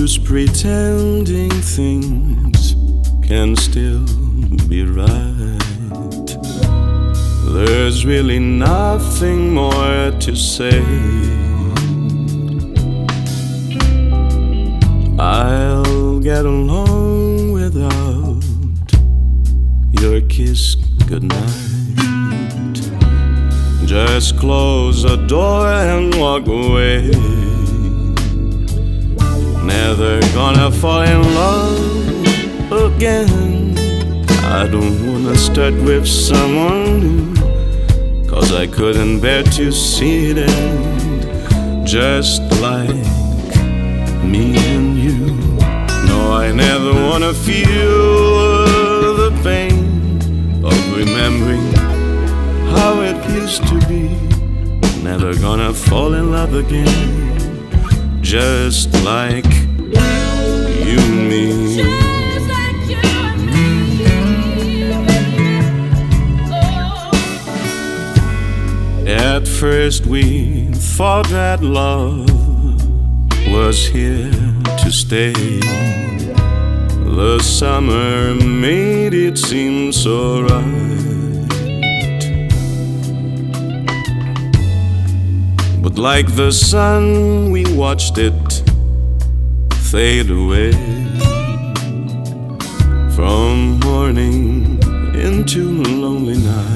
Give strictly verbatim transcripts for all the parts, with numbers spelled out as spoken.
use pretending things can still be right. There's really nothing more to say. I'll get along without your kiss goodnight. Just close the door and walk away. Never gonna fall in love again. I don't wanna start with someone new, 'cause I couldn't bear to see it end just like me and you. No, I never wanna feel the pain of remembering how it used to be. Never gonna fall in love again just like you and me. Just like you and me. Oh. At first we thought that love was here to stay. The summer made it seem so right. But like the sun, we watched it fade away. From morning into lonely night.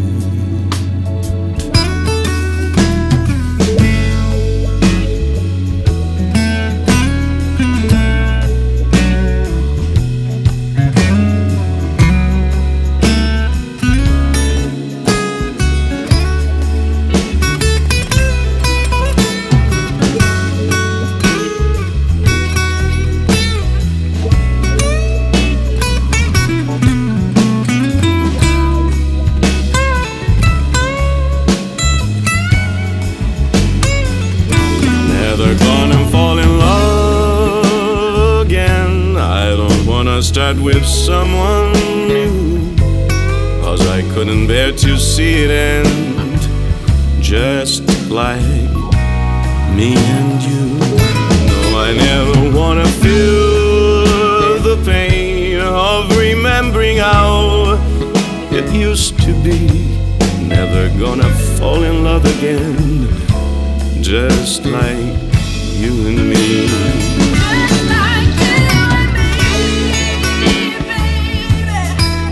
Never gonna fall in love again. I don't wanna start with someone new, 'cause I couldn't bear to see it end just like me and you. No, I never wanna feel the pain of remembering how it used to be. Never gonna fall in love again just like you and me. Just like you and me, baby.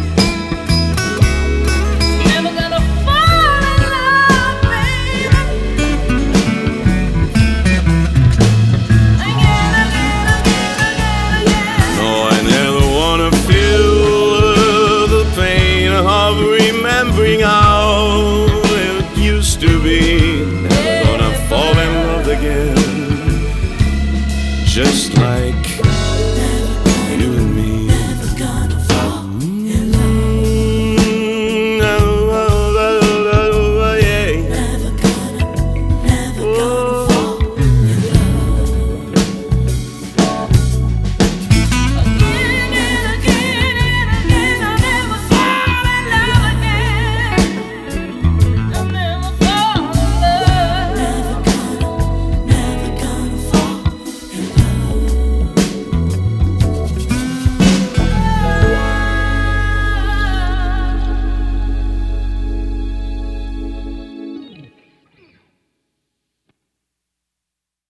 Never gonna fall in love, baby. Again, again, again, again, again. No, I never wanna feel the pain of remembering how it used to be.